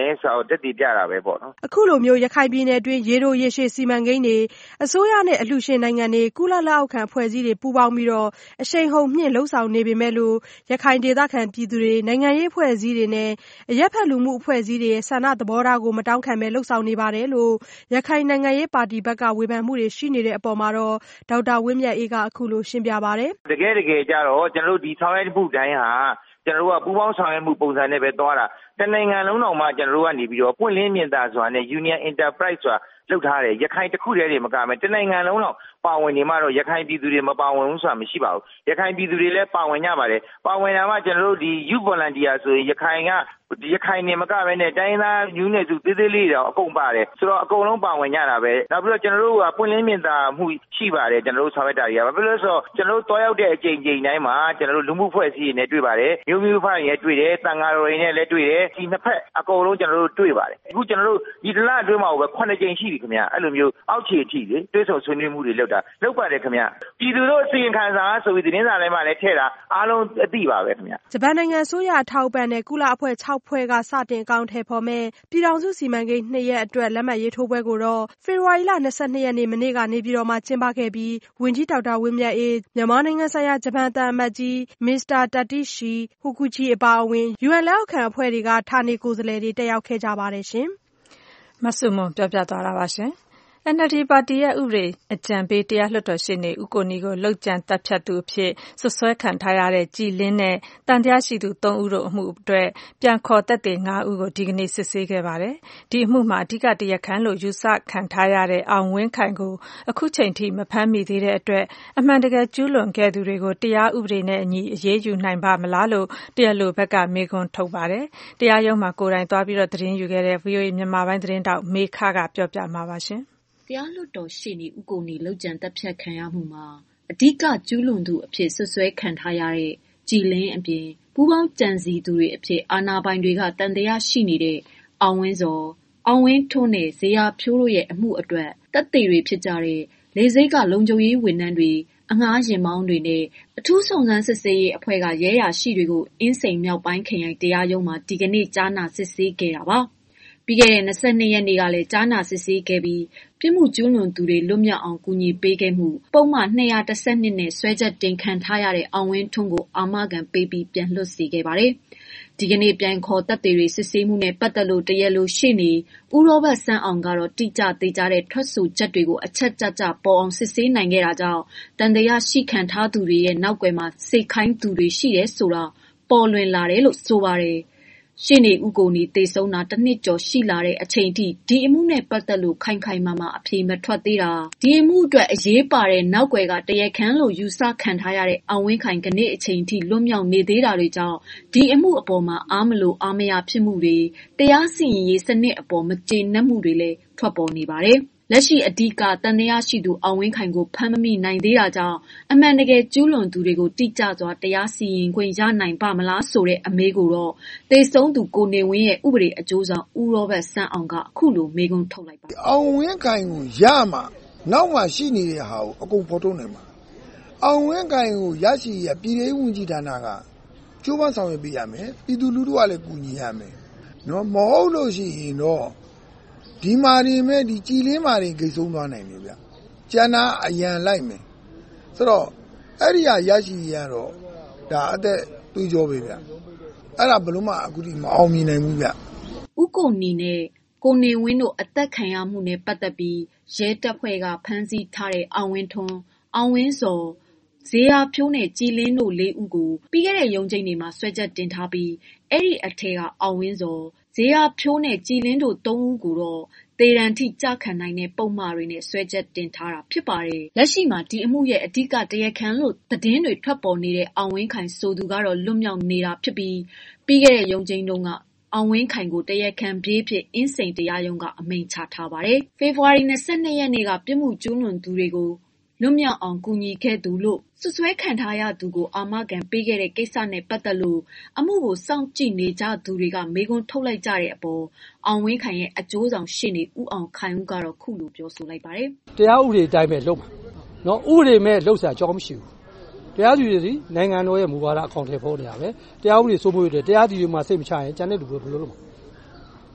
တက်တည်ပြတာပဲပေါ့နော်အခုလိုမျိုးရခိုင်ပြည်နယ်အတွင်းရေတိုရေရှည်စီမံကိန်းတွေအစိုးရနဲ့အလှူရှင်နိုင်ငံတွေကုလလက်အောက်ခံအဖွဲ့အစည်းတွေပူးပေါင်းပြီးတော့အရှိန်ဟုန်မြင့်လှုပ်ဆောင်နေပေမဲ့လို့ရခိုင်ဒေသခံပြည်သူတွေနိုင်ငံရေးအဖွဲ့အစည်းတွေနဲ့အရက်ဖက်လူမှုအဖွဲ့အစည်းတွေရဲ့ဆန္ဒသဘောထားကိုမတောင်းခံပဲလှုပ်ဆောင်နေပါတယ်လို့ရခိုင်နိုင်ငံရေးပါတီဘက်ကဝေဖန်မှုတွေရှိနေတဲ့အပေါ်မှာတော့ဒေါက်တာဝင်းမြတ်အေးကအခုလိုရှင်းပြပါတယ်တကယ်ကြတော့ကျွန်တော်တို့ဒီဆောင်ရွက်မှုတိုင်းဟာကျွန်တော်တို့ကပူးပေါင်းဆောင်ရွက်မှုပုံစံနဲ့ပဲသွားတာတနိုင်ငံလုံးတော်မှာကျွန်တော်တို့ကနေပြီးတော့ပွင့်လင်းမြင်သာစွာနဲ့ Union Enterprise ဆိုတာလုပ်ထားတယ်ရခိုင်တစ်ခုတည်းတွေမကမယ်တနိုင်ငံလုံးတော့ပါဝင်နေမှတော့ရခိုင်ပြည်သူတွေမပါဝင်ဘူးဆိုတာမရှိပါဘူးရခိုင်ပြည်သူတွေလည်းပါဝင်ကြပါတယ်ပါဝင်တာမှကျွန်တော်တို့ဒီ Youth Volunteer ဆိုရင်ရခိုင်နေမကပဲနဲ့တိုင်းသားယူနေစုသေးသေးလေးတော့အကုန်ပါတယ်ဆိုတော့အကုန်လုံးပါဝင်ကြတာပဲနောက်ပြီးတော့ကျွန်တော်တို့ကပွင့်လင်းမြင်သာမှုရှိပါတယ်ကျွန်တော်တို့ဆောင်ရွက်တာတွေကဘာဖြစ်လို့လဲဆိုတော့ကျွန်တော်တို့တွားရောက်တဲ့အချိန်တိုင်းမှာကျွန်တော်တို့လူမှုဖွဲ့စည်းတွေနဲ့တွေ့ပါတယ်မျိုးမျိုးဖားတွေနဲ့တွေ့တယ်တန်ဃာတော်တွေနဲ့လည်းတွေ့တယ်ဒီနှစ်ဖက်အကုန်လုံးကျွန်တော်တို့တွေ့ပါတယ်အခုကျွန်တော်တို့ဒီတလအတွင်းမှာပဲ9ကြိမ်ရှိပြီခင်ဗျအဲ့လိုမျိုးအောက်ခြေအထိလေတွေးဆုံဆွေးနွေးမှုတွေလုပ်ပါတယ်ခင်ဗျပြည်သူတို့အစီရင်ခံစာဆိုပြီးသတင်းစာထဲမှာလည်းထည့်တာအားလုံးအသိပါပဲခင်ဗျဂျပန်နိုင်ငံအစိုးရအထောက်ပံ့တဲ့ကုလအဖွဲ့6ဖွဲ့ကစတင်အကောင့်ထဲပေါ်မဲ့ပြည်ထောင်စုစီမံကိန်း2ရက်အတွက်လက်မှတ်ရေးထိုးပွဲကိုတော့ဖေဖော်ဝါရီလ22ရက်နေ့မနေ့ကနေပြည်တော်မှာကျင်းပခဲ့ပြီးဝန်ကြီးဒေါက်တာဝင်းမြတ်အေးမြန်မာနိုင်ငံဆိုင်ရာဂျပန်သံအမတ်ကြီးမစ္စတာတာတိရှီဟူကူဂျီအပါအဝင် UN လက်အောက်ခံအဖွဲ့တွေကဌာနေကိုယ်စားလှယ်တွေတက်ရောက်ခဲ့ကြပါတယ်ရှင်မဆုမွန်ပြောပြသွားတာပါရှင်NLD ပါတီရဲ့ဥပဒေအကြံပေးတရားလွှတ်တော်ရှေ့နေဦးကိုနီကိုလှုပ်ကြံတပ်ဖြတ်သူအဖြစ်ဆွဆွဲခံထားရတဲ့ကြည်လင်းနဲ့တန်တရားရှိသူ3ဦးတို့အမှုအတွက်ပြန်ခေါ်သက်သေ5ဦးကိုဒီကနေ့စစ်ဆေးခဲ့ပါတယ်။ဒီအမှုမှာအဓိကတရားခံလို့ယူဆခံထားရတဲ့အောင်ဝင်းခိုင်ကိုအခုချိန်ထိမဖမ်းမိသေးတဲ့အတွက်အမှန်တကယ်ကျူးလွန်ခဲ့သူတွေကိုတရားဥပဒေနဲ့အညီအရေးယူနိုင်ပါမလားလို့တရားလိုဘက်ကမေးခွန်းထုတ်ပါတယ်။တရားရုံးမှာကိုယ်တိုင်သွားပြီးတော့သတင်းယူခဲ့တဲ့ VOA မြန်မာပိုင်းသတင်းတောက်မေခကပြောပြမှာပါရှင်။တရားလွှတ်တော်ရှေ့နေဦးကိုနီလုပ်ကြံတပ်ဖြတ်ခံရမှုမှာအဓိကကျူးလွန်သူအဖြစ်ဆွဆွဲခံထားရတဲ့ကြည်လင်းအပြင်ပူးပေါင်းကြံစည်သူတွေအဖြစ်အာဏာပိုင်တွေကတန်တရားရှိနေတဲ့အောင်ဝင်းစောအောင်ဝင်းထွန်းနဲ့ဇေယျဖြိုးတို့ရဲ့အမှုအတွက်တပ်သေးတွေဖြစ်ကြတဲ့လေဆိပ်ကလုံခြုံရေးဝန်ထမ်းတွေအငှားရင်မောင်းတွေနဲ့အထူးစုံစမ်းစစ်ဆေးရေးအဖွဲ့ကရဲရာရှိတွေကိုအင်းစိန်မြောက်ပိုင်းခရိုင်တရားရုံးမှာဒီကနေ့ကြားနာစစ်ဆေးခဲ့တာပါပြီးခဲ့တဲ့22ရက်နေ့ကလည်းကြားနာစစ်ဆေးခဲ့ပြီးပြစ်မှုကျူးလွန်သူတွေလွတ်မြောက်အောင်ကူညီပေးခဲ့မှုပုံမှန်212နဲ့ဆွဲချက်တင်ခံထားရတဲ့အောင်ဝင်းထွန်းကိုအာမခံပေးပြီးပြန်လွှတ်စေခဲ့ပါတယ်။ဒီကနေ့ပြန်ခေါ်တပ်တွေစစ်ဆေးမှုနဲ့ပတ်သက်လို့တရားလိုရှေ့နေဦးရောဘတ်ဆန်းအောင်ကတော့တိကျသေးကြတဲ့ထွက်ဆိုချက်တွေကိုအချက်ကျပေါ်အောင်စစ်ဆေးနိုင်ခဲ့တာကြောင့်တန်တရားရှိခံထားသူတွေရဲ့နောက်ွယ်မှာစိတ်ခိုင်းသူတွေရှိတယ်ဆိုတာပေါ်လွင်လာတယ်လို့ဆိုပါတယ်။ရှေ့နေဦးကိုနီသေဆုံးတာတစ်နှစ်ကျော်ရှိလာတဲ့အချိန်ထိဒီအမှုနဲ့ပတ်သက်လို့ခိုင်ခိုင်မာမာအဖြေမထွက်သေးတာဒီအမှုအတွက်အရေးပါတဲ့နောက်ွယ်ကတရားခံလို့ယူဆခံထားရတဲ့အောင်ဝင်းခိုင်ကနေ့အချိန်ထိလွတ်မြောက်နေသေးတာတွေကြောင့်ဒီအမှုအပေါ်မှာအားမလို့အားမရဖြစ်မှုတွေတရားစီရင်ရေးစနစ်အပေါ်မကျေနပ်မှုတွေလည်းထွက်ပေါ်နေပါတယ်လက်ရှိအဓိကတန်တရားရှိသူအောင်ဝင်းခိုင်ကိုဖမ်းမမိနိုင်သေးတာကြောင့်အမှန်တကယ်ကျူးလွန်သူတွေကိုတိကျစွာတရားစီရင်ခွင့်ရနိုင်ပါမလားဆိုတဲ့အမေးကိုတော့သေဆုံးသူကိုနေဝင်းရဲ့ဥပဒေအကျိုးဆောင်ဦးရောဘတ်ဆန်းအောင်ကအခုလိုမေးခွန်းထုတ်လိုက်ပါတယ်။အောင်ဝင်းခိုင်ကိုရမှာနောက်မှရှိနေတဲ့ဟာကိုအကုန်ဖော်ထုတ်နိုင်မှာ။အောင်ဝင်းခိုင်ကိုရရှိရပြည်ထောင်ဝန်ကြီးဌာနကကျိုးပန်းဆောင်ရွက်ပေးရမယ်။ပြည်သူလူထုကလည်းကူညီရမယ်။နော်မဟုတ်လို့ရှိရင်တော့ဒီမာရီမဲ့ဒီကြည်လင်းမာရီဂိတ်ဆုံးသွားနိုင်တယ်ဗျကျန်တာအရန်လိုက်မယ်ဆိုတော့အဲ့ဒီဟာရရှိရတော့ဒါအသက်တွေးကြောပဲဗျအဲ့ဒါဘယ်လို့မှအခုဒီမအောင်မြင်နိုင်ဘူးဗျဥကိုနီနဲ့ကိုနေဝင်းတို့အသက်ခံရမှုနဲ့ပတ်သက်ပြီးရဲတပ်ဖွဲ့ကဖမ်းဆီးထားတဲ့အောင်ဝင်းထွန်းအောင်ဝင်းစောဇေယျဖြိုးနဲ့ကြည်လင်းတို့4ဦးကိုပြီးခဲ့တဲ့ရုံးချိန်တွေမှာဆွဲချက်တင်ထားပြီးအဲ့ဒီအထက်ကအောင်ဝင်းစောဇေယျဖြိုးနဲ့ကြည်လင်းတို့3ဦးကိုတော့သေဒဏ်ထိကြခံနိုင်တဲ့ပုံမှားတွေနဲ့ဆွဲချက်တင်ထားတာဖြစ်ပါတယ်။လက်ရှိမှာဒီအမှုရဲ့အဓိကတရားခံလို့သတင်းတွေထွက်ပေါ်နေတဲ့အောင်ဝင်းခိုင်ဆိုသူကတော့လွတ်မြောက်နေတာဖြစ်ပြီးပြီးခဲ့တဲ့ရုံးချိန်တုန်းကအောင်ဝင်းခိုင်ကိုတရားခံပြေးဖြစ်အင်းစိန်တရားရုံးကအမိန့်ချထားပါတယ်။ဖေဖော်ဝါရီ22ရက်နေ့ကပြစ်မှုကျူးလွန်သူတွေကိုလွတ်မြောက်အောင်ကူညီခဲ့သူလို့ဆွဆွဲခံထားရသူကိုအာမခံပေးခဲ့တဲ့ကိစ္စနဲ့ပတ်သက်လို့အမှုကိုစောင့်ကြည့်နေကြသူတွေကမေးခွန်းထုတ်လိုက်ကြတဲ့အပေါ်အောင်ဝင်းခိုင်ရဲ့အကျိုးဆောင်ရှေ့နေဦးအောင်ခိုင်ဦးကတော့ခုလိုပြောဆိုလိုက်ပါတယ်။တရားဥပဒေအတိုင်းပဲလုပ်မှာ။နော်ဥပဒေမဲ့လှုပ်ရှားကြောင်းမရှိဘူး။တရားသူကြီးတွေနိုင်ငံတော်ရဲ့မူဝါဒအကောင့်ထဲပေါ်နေရပဲ။တရားဥပဒေစိုးမိုးရတဲ့တရားသူကြီးမှာစိတ်မချရင်ကျန်တဲ့လူတွေဘယ်လိုလုပ်မလဲ။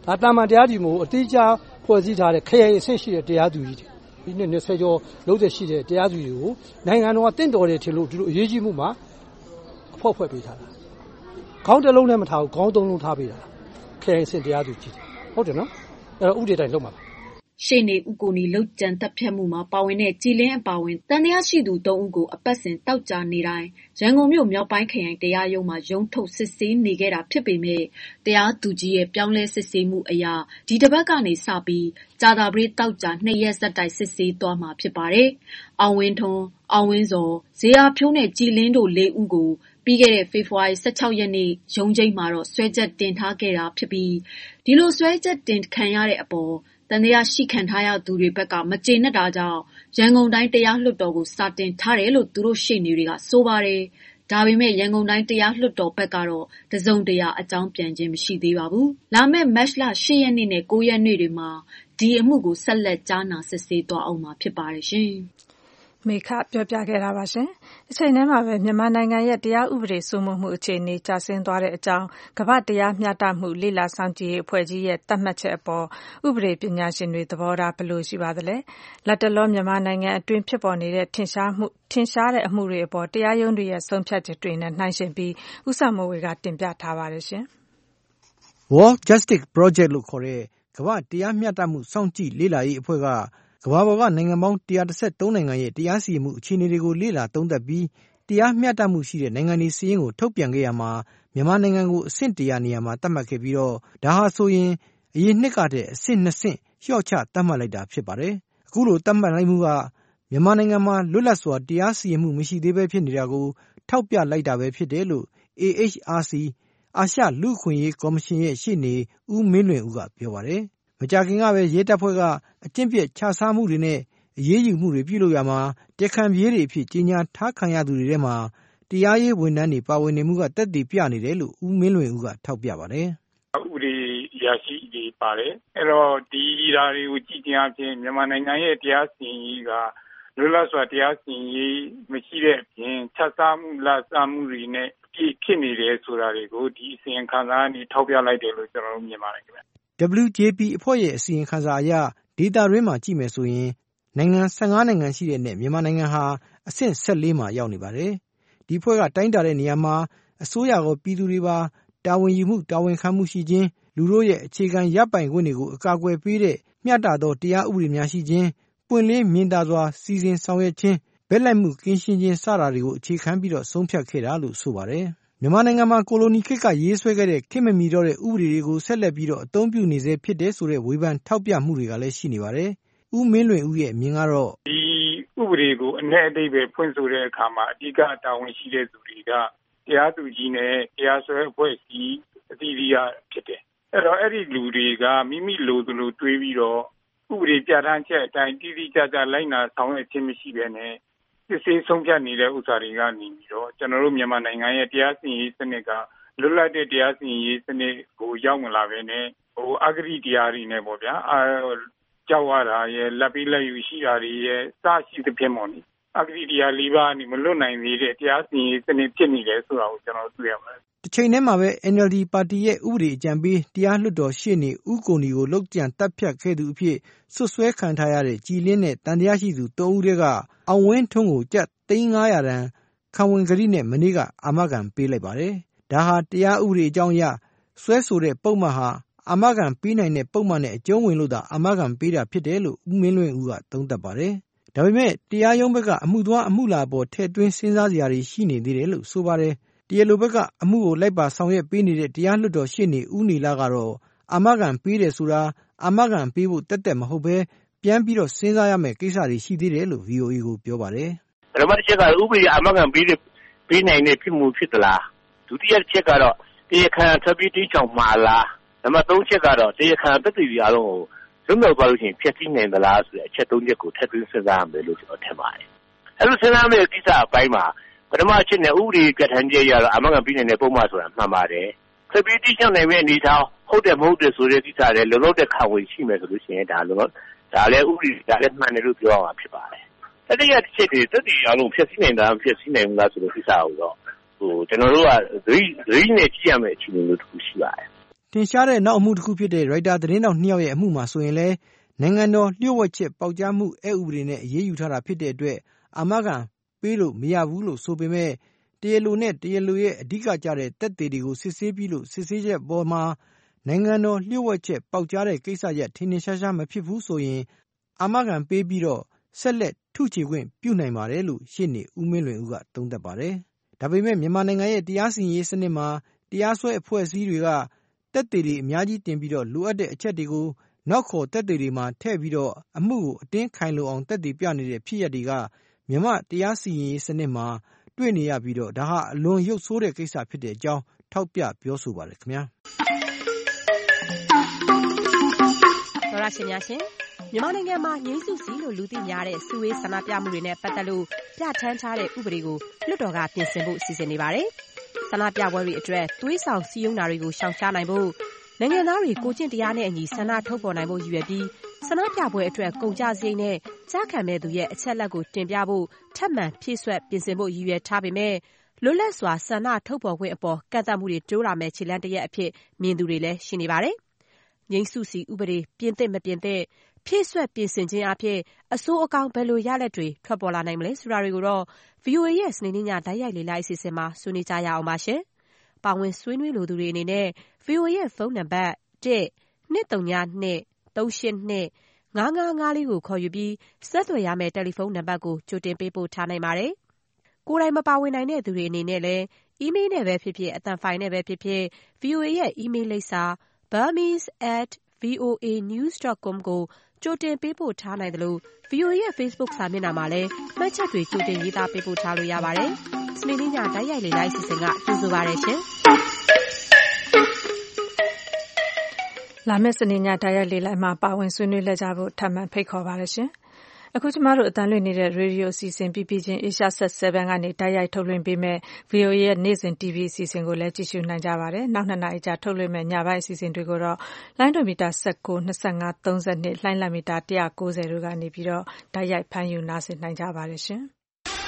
ဒါတာမန်တရားသူကြီးမို့အတိအကျဖွဲ့စည်းထားတဲ့ခရိုင်အဆင့်ရှိတဲ့တရားသူကြီးတွေဒီနေ့20ကျော်လုံးသက်ရှိတဲ့တရားသူကြီးကိုနိုင်ငံတော်ကတင့်တော်တယ်ထင်လို့ဒီလိုအရေးကြီးမှုမှာအဖွဲ့ဖွဲ့ပေးထားတာခေါင်းတစ်လုံးနဲ့မထားဘူးခေါင်းသုံးလုံးထားပေးတာခရိုင်အဆင့်တရားသူကြီးဟုတ်တယ်နော်အဲ့တော့ဥပဒေတိုင်းလုပ်မှာပါရှေ့နေဦးကိုနီလုတ်ကြံတပ်ဖြတ်မှုမှာပါဝင်တဲ့ကြည်လင်းအပါဝင်တန်တရားရှိသူ3ဦးကိုအပတ်စဉ်တောက်ကြနေတိုင်းရန်ကုန်မြို့မြောက်ပိုင်းခရိုင်တရားရုံးမှာရုံးထုတ်စစ်ဆေးနေခဲ့တာဖြစ်ပေမဲ့တရားသူကြီးရဲ့ပြောင်းလဲစစ်ဆေးမှုအရာဒီတစ်ပတ်ကနေစပြီးကြာတာပရိတောက်ကြ2ရက်ဆက်တိုက်စစ်ဆေးသွားမှာဖြစ်ပါတယ်။အောင်ဝင်းထွန်း၊အောင်ဝင်းစော်၊ဇေယျဖြိုးနဲ့ကြည်လင်းတို့4ဦးကိုပြီးခဲ့တဲ့ဖေဖော်ဝါရီ16ရက်နေ့ရုံးချိန်းမှာတော့ဆွဲချက်တင်ထားခဲ့တာဖြစ်ပြီးဒီလိုဆွဲချက်တင်ခံရတဲ့အပေါ်တန်တရားရှိခံထားရသူတွေဘက်ကမကျေနပ်တာကြောင့်ရန်ကုန်တိုင်းတရားလွှတ်တော်ကိုစာတင်ထားတယ်လို့သူတို့ရှေ့နေတွေကဆိုပါတယ်။ဒါပေမဲ့ရန်ကုန်တိုင်းတရားလွှတ်တော်ဘက်ကတော့တစုံတရာအကြောင်းပြန်ခြင်းမရှိသေးပါဘူး။လာမယ့်မတ်လ10ရက်နေ့နဲ့9ရက်နေ့တွေမှာဒီအမှုကိုဆက်လက်ကြားနာစစ်ဆေးသွားအောင်မှာဖြစ်ပါတယ်ရှင်။မေခပြောပြခဲ့တာပါရှင်။အချိန်တည်းမှာပဲမြန်မာနိုင်ငံရဲ့တရားဥပဒေစိုးမိုးမှုအခြေအနေကျဆင်းသွားတဲ့အကြောင်းကမ္ဘာတရားမျှတမှုလေ့လာစောင့်ကြည့်ရေးအဖွဲ့ကြီးရဲ့သတ်မှတ်ချက်အပေါ်ဥပဒေပညာရှင်တွေသဘောထားဘယ်လိုရှိပါသလဲ။လက်တလောမြန်မာနိုင်ငံအတွင်းဖြစ်ပေါ်နေတဲ့ထင်ရှားတဲ့အမှုတွေအပေါ်တရားရုံးတွေရဲ့ဆုံးဖြတ်ချက်တွေနဲ့နှိုင်းယှဉ်ပြီးဦးစံမိုးဝေကတင်ပြထားပါတယ်ရှင်။ World Justice Project လို့ခေါ်တဲ့ကမ္ဘာတရားမျှတမှုစောင့်ကြည့်လေ့လာရေးအဖွဲ့ကကမ္ဘာပေါ်ကနိုင်ငံပေါင်း113နိုင်ငံရဲ့တရားစီရင်မှုအခြေအနေတွေကိုလေ့လာသုံးသပ်ပြီးတရားမျှတမှုရှိတဲ့နိုင်ငံတွေစာရင်းကိုထုတ်ပြန်ခဲ့ရမှာမြန်မာနိုင်ငံကိုအဆင့်100နေရာမှာသတ်မှတ်ခဲ့ပြီးတော့ဒါဟာဆိုရင်အရင်နှစ်ကတည်းကအဆင့်2ဆင့်လျှော့ချသတ်မှတ်လိုက်တာဖြစ်ပါတယ်။အခုလိုသတ်မှတ်လိုက်မှုကမြန်မာနိုင်ငံမှာလွတ်လပ်စွာတရားစီရင်မှုမရှိသေးဘဲဖြစ်နေတာကိုထောက်ပြလိုက်တာပဲဖြစ်တယ်လို့ AHRC အာရှလူ့အခွင့်အရေးကော်မရှင်ရဲ့ရှေ့နေဦးမင်းလွင်ဦးကပြောပါတယ်။မကြာခင်ကပဲရဲတပ်ဖွဲ့ကအကျင့်ပျက်ခြစားမှုတွေနဲ့အရေးယူမှုတွေပြုလုပ်ရမှာတရားခံပြေးတွေအဖြစ်ကြီးညာထားခံရသူတွေထဲမှာတရားရေးဝန်ထမ်းတွေပါဝင်နေမှုကတက်တည်ပြနေတယ်လို့ဦးမင်းလွင်ဦးကထောက်ပြပါတယ်။ဥပဒေရရှိတွေပါတယ်။အဲ့တော့ဒီဓာတ်တွေကိုကြည့်ခြင်းအပြင်မြန်မာနိုင်ငံရဲ့တရားစီရင်ရေးကလွတ်လပ်စွာတရားစီရင်ရေးမရှိတဲ့အပြင်ခြစားမှုလစားမှုတွေနဲ့ဖြစ်နေတယ်ဆိုတာတွေကိုဒီအစီရင်ခံစာကနေထောက်ပြလိုက်တယ်လို့ကျွန်တော်တို့မြင်ပါတယ်ခင်ဗျ။ WJP အဖွဲ့ရဲ့အစီရင်ခံစာအရဒေတာရင်းမှာကြည့်မယ်ဆိုရင်နိုင်ငံ15နိုင်ငံရှိတဲ့နဲ့မြန်မာနိုင်ငံဟာအဆင့်14မှာရောက်နေပါတယ်။ဒီအဖွဲ့ကတိုင်းတာတဲ့နေရာမှာအစိုးရကောပြည်သူတွေပါတာဝန်ယူမှုတာဝန်ခံမှုရှိခြင်းလူတို့ရဲ့အခြေခံရပိုင်ခွင့်တွေကိုအကာအကွယ်ပေးတဲ့မျှတသောတရားဥပဒေများရှိခြင်းပွင့်လင်းမြင်သာစွာစီစဉ်ဆောင်ရွက်ခြင်းဘက်လိုက်မှုကင်းရှင်းခြင်းစတာတွေကိုအခြေခံပြီးတော့ဆုံးဖြတ်ခဲ့တာလို့ဆိုပါတယ်။မြန်မာနိုင်ငံမှာကိုလိုနီခေတ်ကရေးဆွဲခဲ့တဲ့ခေတ်မမီတော့တဲ့ဥပဒေတွေကိုဆက်လက်ပြီးတော့အသုံးပြုနေစေဖြစ်တဲ့ဆိုတဲ့ဝေဖန်ထောက်ပြမှုတွေကလည်းရှိနေပါတယ်။ဦးမင်းလွင်ဦးရဲ့အမြင်ကတော့ဒီဥပဒေကိုအ내အတိတ်ပဲဖွင့်ဆိုတဲ့အခါမှာအဓိကတာဝန်ရှိတဲ့သူတွေကတရားသူကြီးနဲ့တရားစွဲအဖွဲ့အစည်းအသီးသီးဖြစ်တယ်။အဲ့တော့အဲ့ဒီလူတွေကမိမိလိုသလိုတွေးပြီးတော့ဥပဒေပြဋ္ဌာန်းချက်အတိုင်းတိတိကျကျလိုက်နာဆောင်ရွက်ခြင်းမရှိဘဲနဲ့စစ်ဆေးဆုံးဖြတ်နေတဲ့ဥစ္စာတွေကနေပြီးတော့ကျွန်တော်တို့မြန်မာနိုင်ငံရဲ့တရားစီရင်ရေးစနစ်ကလွတ်လပ်တဲ့တရားစီရင်ရေးစနစ်ကိုရောက်မလာဘဲနဲ့အဂတိတရားတွေနဲ့ပေါ့ဗျာကြောက်ရတာရဲ့လက်ပြီးလက်ယူရှိတာတွေရဲ့စရှိသဖြင့်ပေါ့နိအဂတိတရား၄ပါးနေမလွတ်နိုင်သေးတဲ့တရားစီရင်ရေးစနစ်ဖြစ်နေတယ်ဆိုတာကိုကျွန်တော်တွေ့ရပါတယ်။တစ်ချိန်တည်းမှာပဲ NLD ပါတီရဲ့ဥပဒေအကြံပေးတရားလွှတ်တော်ရှေ့နေဦးကိုနီကိုလုတ်ကြံတပ်ဖြတ်ခဲ့သူအဖြစ်ဆွဆွဲခံထားရတဲ့ကြည်လင်းနဲ့တန်တရားရှိသူ3ဦးတည်းကအောင်ဝင်းထွန်းကိုကျပ်3,500 တန်ခံဝန်ကတိနဲ့မနေ့ကအာမခံပေးလိုက်ပါတယ်။ဒါဟာတရားဥပဒေအကြောင်းအရဆွဲဆိုတဲ့ပုံမှန်ဟာအာမခံပေးနိုင်တဲ့ပုံမှန်နဲ့အကျုံးဝင်လို့သာအာမခံပေးတာဖြစ်တယ်လို့ဦးမင်းလွင်ဦးကသုံးသပ်ပါတယ်။ဒါပေမဲ့တရားရုံးဘက်ကအမှုသွားအမှုလာပေါ်ထည့်သွင်းစဉ်းစားစရာတွေရှိနေသေးတယ်လို့ဆိုပါတယ်။တရားလိုဘက်ကအမှုကိုလိုက်ပါဆောင်ရွက်ပေးနေတဲ့တရားလွှတ်တော်ရှေ့နေဦးနီလာကတော့အာမခံပေးတယ်ဆိုတာအာမခံပေးဖို့တက်တက်မဟုတ်ပဲပြန်ပြီးတော့စဉ်းစားရမယ့်ကိစ္စတွေရှိသေးတယ်လို့ VOA ကိုပြောပါတယ်။ပထမတစ်ချက်ကဥပဒေအာမခံပေးနိုင်တဲ့ဖြစ်မှုဖြစ်သလား။ဒုတိယတစ်ချက်ကတော့တရားခံထပ်ပြီးတိကျအောင်မှာလား။နံပါတ်3ချက်ကတော့တရားခံသက်သေတွေအားလုံးကိုလွတ်မြောက်သွားလို့ရှိရင်ဖျက်ဆီးနိုင်သလားဆိုတဲ့အချက်3ချက်ကိုထပ်ပြီးစဉ်းစားရမယ်လို့ကျွန်တော်ထင်ပါတယ်။အဲ့လိုစဉ်းစားမယ့်ကိစ္စအပိုင်းမှာပထမအချက်နဲ့ဥပဒေပြဋ္ဌာန်းချက်ရတော့အာမခံပေးနိုင်တဲ့ပုံမှန်ဆိုတာမှန်ပါတယ်။ဆက်ပြီးတိကျနိုင်မယ့်အနေအထားဟုတ်တယ်မဟုတ်တယ်ဆိုတဲ့ကိစ္စလည်းလုံလောက်တဲ့ခံဝန်ရှိမယ်ဆိုလို့ရှိရင်ဒါလည်းဥပဒေဒါလည်းမှန်တယ်လို့ပြောရမှာဖြစ်ပါတယ်။တတိယတစ်ချက်တွေသက်သေအားလုံးဖျက်ဆီးနိုင်တာဖျက်ဆီးနိုင်မလားဆိုတဲ့ကိစ္စကိုတော့ကျွန်တော်တို့ကသတိနဲ့ကြည့်ရမယ့်အခြေအနေမျိုးတစ်ခုရှိပါတယ်။ထင်ရှားတဲ့နောက်အမှုတစ်ခုဖြစ်တဲ့ရိုက်တာသတင်းတောက်2ယောက်ရဲ့အမှုမှာဆိုရင်လည်းနိုင်ငံတော်လျှို့ဝှက်ချက်ပေါက်ကြားမှုအက်ဥပဒေနဲ့အရေးယူထားတာဖြစ်တဲ့အတွက်အာမခံပေးလို့မရဘူးလို့ဆိုပေမဲ့တရားလိုနဲ့တရားလိုရဲ့အဓိကကျတဲ့သက်သေတွေကိုစစ်ဆေးပြီးလို့စစ်ဆေးချက်ပေါ်မှာနိုင်ငံတော်လျှို့ဝှက်ချက်ပေါက်ကြားတဲ့ကိစ္စရပ်ထင်ထင်ရှားရှားမဖြစ်ဘူးဆိုရင်အာမခံပေးပြီးတော့ဆက်လက်ထုချေခွင့်ပြုနိုင်ပါတယ်လို့ရှေ့နေဦးမင်းလွင်ဦးကသုံးသပ်ပါတယ်။ဒါပေမဲ့မြန်မာနိုင်ငံရဲ့တရားစီရင်ရေးစနစ်မှာတရားစွဲအဖွဲ့အစည်းတွေကသက်သေတွေအများကြီးတင်ပြီးတော့လိုအပ်တဲ့အချက်တွေကိုနောက်ခေါ်သက်သေတွေမှာထည့်ပြီးတော့အမှုကိုအတင်းခိုင်လုံအောင်သက်သေပြနေတဲ့ဖြစ်ရပ်တွေကမြန်မာတရားစီရင်ရေးစနစ်မှာတွေ့နေရပြီးတော့ဒါဟာအလွန်ရုပ်ဆိုးတဲ့ကိစ္စဖြစ်တဲ့အကြောင်းထောက်ပြပြောဆိုပါတယ်ခင်ဗျာဒေါ်ရရှင်များရှင်မြန်မာနိုင်ငံမှာငြိမ်းစုစီလို့လူသိများတဲ့စုဝေးဆန္ဒပြမှုတွေနဲ့ပတ်သက်လို့ပြဋ္ဌာန်းထားတဲ့ဥပဒေကိုလွှတ်တော်ကပြင်ဆင်ဖို့စီစဉ်နေပါတယ်ဆန္ဒပြပွဲတွေအတွက်သွေးဆောင်စည်းရုံးတာတွေကိုရှောင်ရှားနိုင်ဖို့နိုင်ငံသားတွေကိုကျင့်တရားနဲ့အညီဆန္ဒထုတ်ဖော်နိုင်ဖို့ရည်ရွယ်ပြီးဆန္ဒပြပွဲအတွက်ကုန်ကျစရိတ်နဲ့ကြားခံမဲ့သူရဲ့အချက်လက်ကိုတင်ပြဖို့ထပ်မံဖြည့်ဆွက်ပြင်ဆင်ဖို့ရည်ရွယ်ထားပေမဲ့လွတ်လပ်စွာဆန္ဒထုတ်ဖော်ခွင့်အပေါ်ကန့်သတ်မှုတွေတိုးလာမဲ့ခြေလှမ်းတစ်ရပ်အဖြစ်မြင်သူတွေလည်းရှိနေပါတယ်။ငြိမ်းစုစီဥပဒေပြင်သင့်မပြင်သင့်ဖြည့်ဆွက်ပြင်ဆင်ခြင်းအဖြစ်အဆိုးအကောင်းဘယ်လိုရလဒ်တွေထွက်ပေါ်လာနိုင်မလဲဆိုတာတွေကိုတော့ VOA ရဲ့စနေနေ့ညဓာတ်ရိုက်လေ့လာအစီအစဉ်မှာဆွေးနွေးကြရအောင်ပါရှင်။ပါဝင်ဆွေးနွေးလိုသူတွေအနေနဲ့ VOA ရဲ့ဖုန်းနံပါတ်1-232-382-5554ကိုခေါ်ယူပြီးဆက်သွယ်ရမယ့်တယ်လီဖုန်းနံပါတ်ကိုကြိုတင်ပေးပို့ထားနိုင်ပါတယ်။ကိုယ်တိုင်မပါဝင်နိုင်တဲ့သူတွေအနေနဲ့လည်းအီးမေးလ်နဲ့ပဲဖြစ်ဖြစ်အသံဖိုင်နဲ့ပဲဖြစ်ဖြစ် VOA ရဲ့အီးမေးလ်လိပ်စာ burmese@voanews.com ကိုကြိုတင်ပေးပို့ထားနိုင်တယ်လို့ VOA ရဲ့ Facebook စာမျက်နှာမှာလည်းမှတ်ချက်တွေကြိုတင်ရေးသားပေးပို့ထားလို့ရပါတယ်။စနေနေ့ညဓာတ်ရိုက်လေ့လာအစီအစဉ်ကကြိုဆိုပါရရှင်။လာမယ့်စနေညဓာတ်ရိုက်လေ့လာမှာပါဝင်ဆွေးနွေးလက်ကြဖို့ထပ်မံဖိတ်ခေါ်ပါရရှင်။အခုကျမတို့အတန်းလွှင့်နေတဲ့ရေဒီယိုအစီအစဉ်ပြီးချင်း Asia Set 7ကနေတိုက်ရိုက်ထုတ်လွှင့်ပေးမဲ့ VOA ရဲ့နေ့စဉ် TV အစီအစဉ်ကိုလည်းကြည့်ရှုနိုင်ကြပါတယ်။နောက်2နာရီကြာထုတ်လွှင့်မဲ့ညပိုင်းအစီအစဉ်တွေကိုတော့လိုင်းဒိုမီတာ19 25 32လှိုင်းလံမီတာ190တို့ကနေပြီးတော့တိုက်ရိုက်ဖမ်းယူနားဆင်နိုင်ကြပါတယ်ရှင်။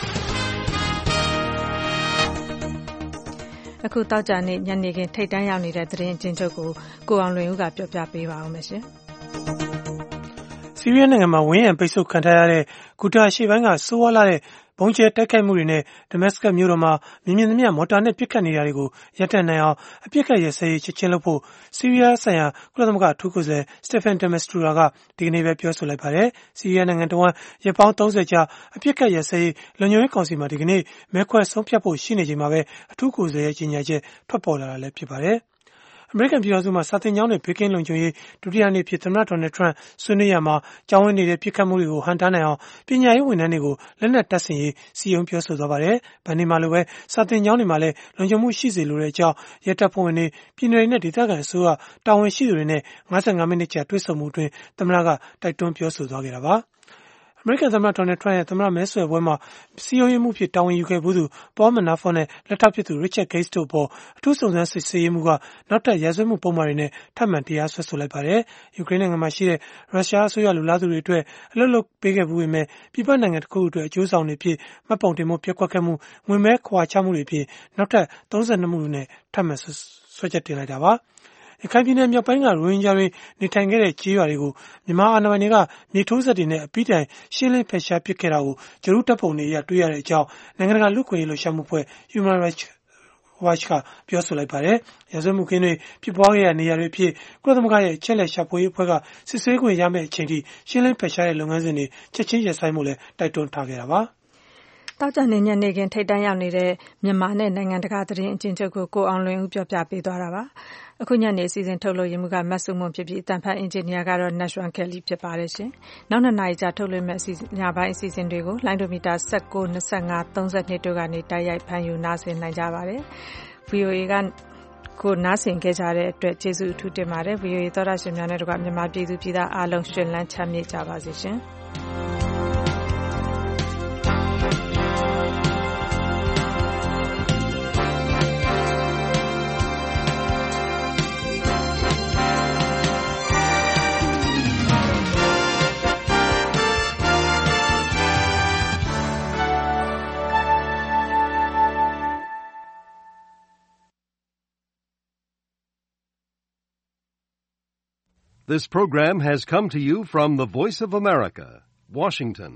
အခုတောက်ကြနေ့ညနေခင်းထိတ်တန်းရောက်နေတဲ့သတင်းအကျဉ်းချုပ်ကိုကိုအောင်လွင်ဦးကပြောပြပေးပါဦးမယ်ရှင်။ဆီးရီးယားနိုင်ငံမှာဝင်းရံပိတ်ဆို့ခံထားရတဲ့ဂူတာရှေ့ပိုင်းကဆိုးဝါးလာတဲ့ဘုံကျဲတိုက်ခိုက်မှုတွေနဲ့ဒမတ်စကတ်မြို့တော်မှာမြင်မြင်သမျှမော်တာနဲ့ပစ်ခတ်နေတာတွေကိုရပ်တန့်နိုင်အောင်အပစ်ခတ်ရပ်စဲရေးချက်ချင်းလုပ်ဖို့ဆီးရီးယားဆိုင်ရာကုလသမဂ္ဂအထူးကိုယ်စားလှယ်စတက်ဖန်ဒမစထူရာကဒီကနေ့ပဲပြောဆိုလိုက်ပါတယ်။ဆီးရီးယားနိုင်ငံတော်ရပ်ပေါင်း30ကြာအပစ်ခတ်ရပ်စဲရေးလုံခြုံရေးကောင်စီမှာဒီကနေ့မဲခွဲဆုံးဖြတ်ဖို့ရှိနေချိန်မှာပဲအထူးကိုယ်စားလှယ်ရဲ့ကြေညာချက်ထွက်ပေါ်လာတာလည်းဖြစ်ပါတယ်။အမေရိကန်ပြည်ထောင်စုမှာစာသင်ကျောင်းတွေဘေးကင်းလုံခြုံရေးဒုတိယနေ့ဖြစ်သမ္မတဒေါ်နယ်ထရန့်ဆွေးနွေးရမှာကျောင်းဝင်းနေတဲ့ပြစ်ခတ်မှုတွေကိုဟန်တားနိုင်အောင်ပညာရေးဝန်ထမ်းတွေကိုလက်နက်တပ်ဆင်ရေးစီယုံပြောဆိုသွားပါတယ်။ဗန်ဒီမှာလိုပဲစာသင်ကျောင်းတွေမှာလည်းလုံခြုံမှုရှိစေလိုတဲ့အကြောင်းရဲတပ်ဖွဲ့ဝင်တွေပြည်နယ်နဲ့ဒေသခံအစိုးရတာဝန်ရှိသူတွေနဲ့55မိနစ်ကြာတွေ့ဆုံမှုအတွင်းသမ္မတကတိုက်တွန်းပြောဆိုသွားခဲ့တာပါ။အမေရိကန်သမ္မတဒေါ်နယ်ထရန့်ရဲ့သမ္မတမဲဆွယ်ပွဲမှာစီယုံရေးမှုဖြစ်တာဝန်ယူခဲ့ဘူးသူပေါမနာဖော့နဲ့လက်ထောက်ဖြစ်သူရစ်ချက်ဂိတ်စ်တို့ပေါ်အထူးစုံစမ်းစစ်ဆေးရေးမှုကနောက်ထပ်ရာဇဝတ်မှုပုံမှန်တွေနဲ့ထပ်မံတရားစွဲဆိုလိုက်ပါတယ်။ယူကရိန်းနိုင်ငံမှာရှိတဲ့ရုရှားအစိုးရလူလားသူတွေအတွက်အလုပ်လုပ်ပေးခဲ့ဘူးပေမဲ့ပြည်ပနိုင်ငံတစ်ခုအတွက်အကျိုးဆောင်တွေဖြစ်မှတ်ပုံတင်မှုပြက်ကွက်ခဲ့မှုငွေမဲခွာချမှုတွေဖြစ်နောက်ထပ်32မှုနဲ့ထပ်မံစွဲချက်တင်လိုက်တာပါ။ရခိုင်ပြည်နယ်မြောက်ပိုင်းကရိုဟင်ဂျာတွေနေထိုင်ခဲ့တဲ့ကြေးရွာတွေကိုမြန်မာအာဏာပိုင်တွေကမြေထိုးစက်တွေနဲ့အပိတိုင်ရှင်းလင်းဖယ်ရှားပစ်ခဲ့တာကိုဂျရူးတပ်ပုံတွေအရတွေ့ရတဲ့အကြောင်းနိုင်ငံတကာလူ့အခွင့်အရေးလှုပ်ရှားမှုအဖွဲ့ Human Rights Watch ကပြောဆိုလိုက်ပါတယ်။ရာဇဝတ်မှုခင်းတွေဖြစ်ပွားခဲ့တဲ့နေရာတွေဖြစ်ကုလသမဂ္ဂရဲ့အချက်အလက်ရှာဖွေရေးအဖွဲ့ကစစ်ဆေးခွင့်ရမယ့်အချိန်ထိရှင်းလင်းဖယ်ရှားတဲ့လုပ်ငန်းစဉ်တွေချက်ချင်းရပ်ဆိုင်းဖို့လည်းတိုက်တွန်းထားခဲ့တာပါ။တောက်ကြနေညနေခင်းထိတ်တန်းရောက်နေတဲ့မြန်မာနဲ့နိုင်ငံတကာသတင်းအကျဉ်းချုပ်ကိုအောင်လွင်ဦးပြောပြပေးသွားတာပါ။အခုညနေအစီအစဉ်ထုတ်လို့ရမှုကမတ်စုံမွန်ဖြစ်ပြီးအတန်ဖတ်အင်ဂျင်နီယာကတော့ Nashwan Kelly ဖြစ်ပါတယ်ရှင်။နောက်2နာရီကြာထုတ်လွှင့်မဲ့ညပိုင်းအစီအစဉ်တွေကိုလိုင်းဒိုမီတာ19 25 32တို့ကနေတိုက်ရိုက်ဖမ်းယူနားဆင်နိုင်ကြပါတယ်။ VOA ကိုနားဆင်ခဲ့ကြတဲ့အတွက်ကျေးဇူးအထူးတင်ပါတယ်။ VOA သောတာရှင်များနဲ့တကွမြန်မာပြည်သူပြည်သားအားလုံးရှင်လန်းချမ်းမြေ့ကြပါစေရှင်။ This program has come to you from the Voice of America, Washington.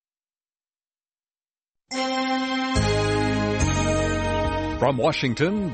From Washington,